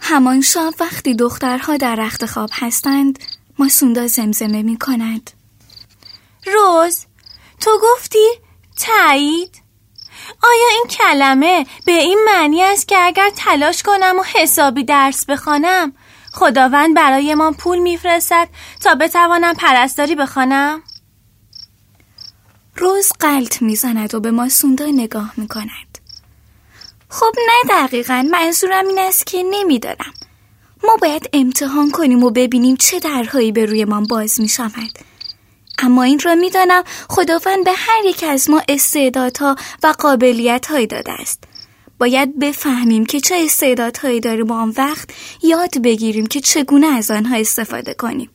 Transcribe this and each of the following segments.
همان شب وقتی دخترها در رخت خواب هستند، ماسوندا زمزمه می کند: روز، تو گفتی تایید؟ آیا این کلمه به این معنی است که اگر تلاش کنم و حسابی درس بخوانم خداوند برای ما پول میفرستد تا بتوانم پرستاری بخوانم؟ روز غلط میزند و به ماسوندا نگاه میکند. خب نه، دقیقاً منظورم این است که نمیدانم. ما باید امتحان کنیم و ببینیم چه درهایی به روی ما باز میشود. اما این را میدانم خداوند به هر یک از ما استعدادها و قابلیت‌هایی داده است. باید بفهمیم که چه استعدادهایی داریم و آن وقت یاد بگیریم که چگونه از آنها استفاده کنیم.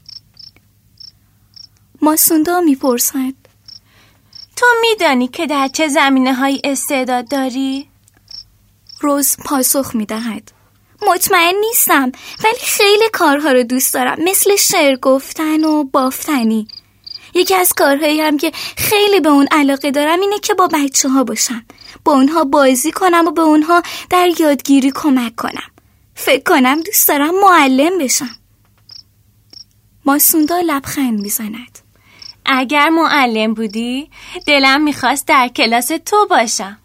ماسوندا میپرسد: تو میدانی که در چه زمینه‌هایی استعداد داری؟ روز پاسخ میدهد: مطمئن نیستم، ولی خیلی کارها رو دوست دارم، مثل شعر گفتن و بافتنی. یکی از کارهایی هم که خیلی به اون علاقه دارم اینه که با بچه‌ها باشم، با اونها بازی کنم و به اونها در یادگیری کمک کنم. فکر کنم دوست دارم معلم بشم. ماسوندا لبخند میزند: اگر معلم بودی دلم میخواست در کلاس تو باشم.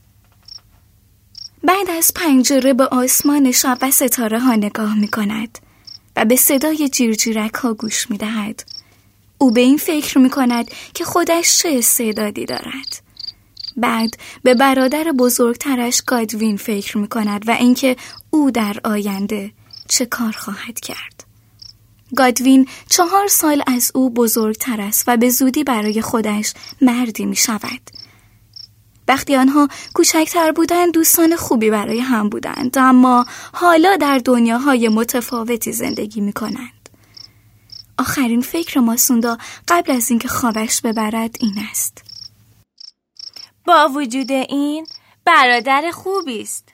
بعد از پنجره به آسمان شب و ستاره ها نگاه میکند و به صدای جیرجیرک ها گوش میدهد. او به این فکر میکند که خودش چه استعدادی دارد. بعد به برادر بزرگترش گادوین فکر میکند و اینکه او در آینده چه کار خواهد کرد. گادوین 4 سال از او بزرگتر است و به زودی برای خودش مردی میشود. وقتی آنها کوچکتر بودند دوستان خوبی برای هم بودند، اما حالا در دنیاهای متفاوتی زندگی میکنند. آخرین فکر ماسوندا قبل از اینکه خوابش ببرد این است: با وجود این برادر خوبی است.